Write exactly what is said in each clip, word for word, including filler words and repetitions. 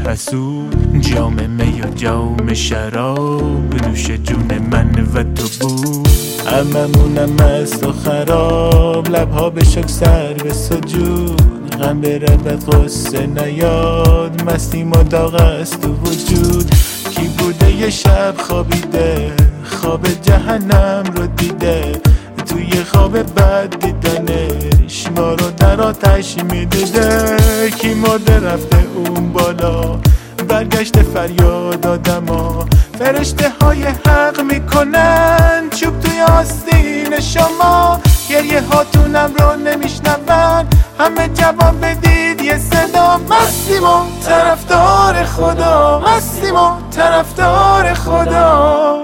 حسود، جام می و جام شراب نوش جون من و تو بود. هممونم مست و خراب، لبها به شک سر به سجود، غم برود غصه نیاد، مستیم و داغ است تو وجود. کی بوده یه شب خوابیده، خواب جهنم رو دیده، توی خواب بد دیدنش ما رو در آتش میدیده. کی مرده رفته اون بالا، برگشت فریاد آدما، فرشته های حق میکنن چوب توی آستین شما. گریه هاتونم رو نمیشنون، همه جواب بدید یه صدا. مستیم و طرفدار خدا، مستیم و طرفدار خدا.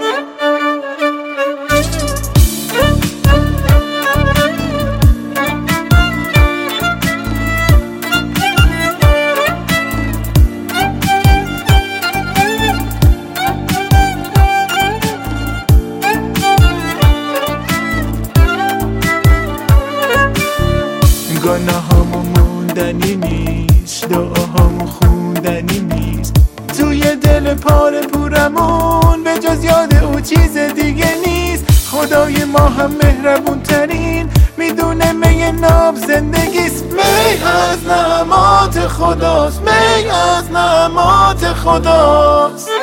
گناهامو موندنی نیست، دعاهامو خوندنی نیست، توی دل پاره پورمون به جز یاد او چیز دیگه نیست. خدای ما هم مهربون ترین، میدونه می ناب زندگیست. می از نعمات خداست، می از نعمات خداست.